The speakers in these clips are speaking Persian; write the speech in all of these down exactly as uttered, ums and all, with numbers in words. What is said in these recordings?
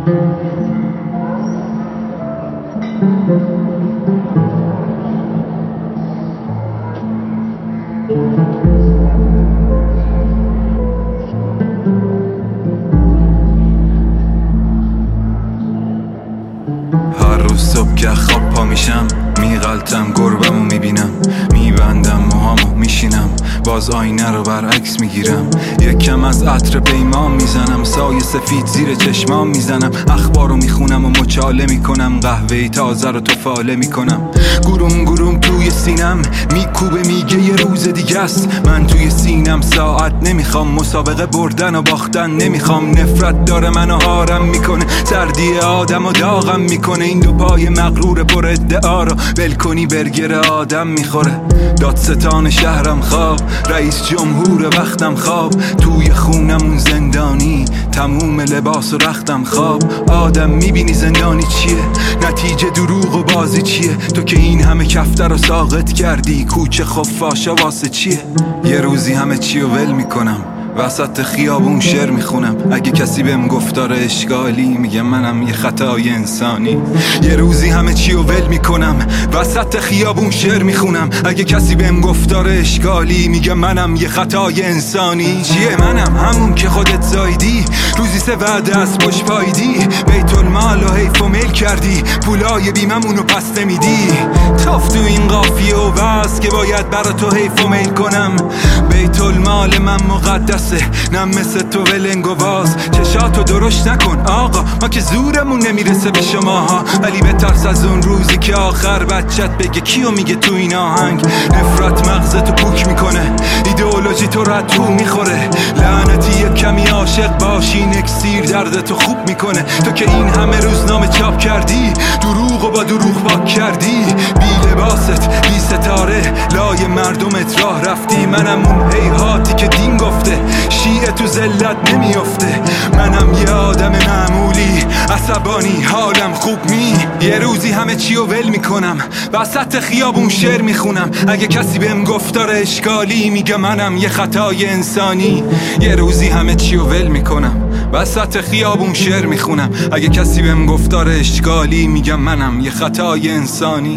هر روز صبح که خواب پا میشم میغلطم، گربمو میبینم، میبندم موهامو میشینم، باز آینه رو برعکس میگیرم، یک کم از عطر پیمان میزنم، سایه سفید زیر چشمام میزنم، اخبارو میخونم و مچاله میکنم، قهوه‌ای تازه رو تفاله میکنم، گروم گروم توی سینم میکوبه میگه یه روز دیگه است، من توی سینم ساعت نمیخوام، مسابقه بردن و باختن نمیخوام، نفرت داره منو هارم میکنه، سردی آدم و داغم میکنه، این دو پای مغرور پر ادعا رو بلکنی برگر آدم میخوره، دادستان شهرم خواب، رئیس جمهور وقتم خواب، توی خونمون زندانی، تموم لباس و رختم خواب، آدم میبینی زندانی چیه، نتیجه دروغ و بازی چیه، تو که این همه کفتر رو ساقط کردی، کوچه خفاشا واسه چیه، یه روزی همه چی رو ول میکنم، وسط خیابون شعر میخونم، اگه کسی بهم گفتار اشکالی میگه منم یه خطای انسانی، یه روزی همه چی رو ول میکنم، وسط خیابون شعر میخونم، اگه کسی بهم گفتار اشکالی میگه منم یه خطای انسانی، چیه منم همون که خودت زایدی، روزی سه وعده از پشت پایدی، بیت المال و حیف و میل کردی، پولای بیممونو پس نمیدی، تاف تو این قافیه و بس که باید برا تو حیف و میل کنم، بیت المال من مقدس نه مثل تو ولنگ و باز، چشاتو درشت نکن آقا، ما که زورمون نمیرسه به شماها، ولی بترس از اون روزی که آخر بچت بگه کیو میگه تو این آهنگ، نفرت مغزتو پوک میکنه، ایدئولوژی تو رد تو میخوره، لعنتی یه کمی عاشق باشی، نکسیر دردتو خوب میکنه، تو که این همه روزنامه چاپ کردی، دروغ و با دروغ پاک کردی، بی لباست بی ستاره لای مردمت راه رفتی، منم اون هیهاتی که دین گفته شیعه تو ذلت نمیافته، منم یه آدم معمولی عصبانی حالم خوب می، یه روزی همه چی رو ول میکنم، وسط خیابون شعر میخونم، اگه کسی بهم گفتار اشکالی میگه منم یه خطای انسانی، یه روزی همه چی رو ول میکنم، وسط خیابون شعر میخونم، اگه کسی بهم گفتار اشکالی میگه منم یه خطای انسانی،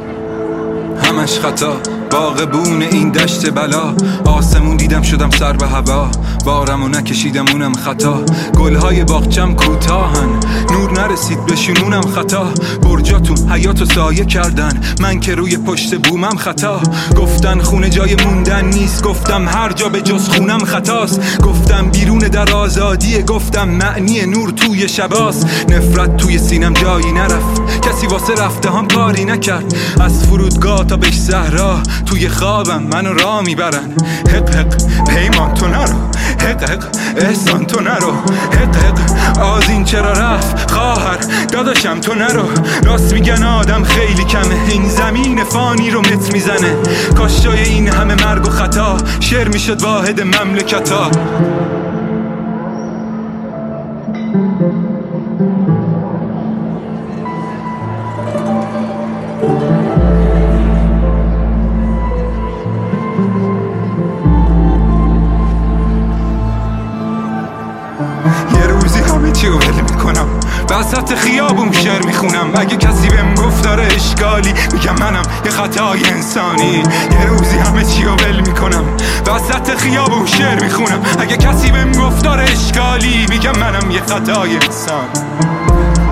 همش خطا، باغبون این دشت بلا، آسمون دیدم شدم سر به هوا، بارمو نکشیدم اونم خطا، گلهای باغچم کوتاهن، نور نرسید به شنونم خطا، برجاتون حیاتو سایه کردن، من که روی پشت بومم خطا، گفتن خونه جای موندن نیست، گفتم هر جا به جز خونم خطاست، گفتم بیرون در آزادیه، گفتم معنی نور توی شباست، نفرت توی سینم جایی نرفت، کسی واسه رفته هم کاری نکرد، از فرودگاه تا بهش صحرا، توی خوابم منو راه میبرن، حق حق پیمان تو نرو، حق حق احسان تو نرو، حق حق آزین چرا رفت خواهر داداشم تو نرو، راست میگن آدم خیلی کمه، این زمین فانی رو متر میزنه، کاش جای این همه مرگ و خطا شعر میشد واحد مملکتا. یه روزی همه چی رو ول میکنم، وسط خیابون شعر میخونم، اگه کسی بهم گفتار اشکالی میگم منم یه خطای انسانی، یه روزی همه چی رو ول میکنم، وسط خیابون شعر میخونم، اگه کسی بهم گفتار اشکالی میگم منم یه خطای انسانی.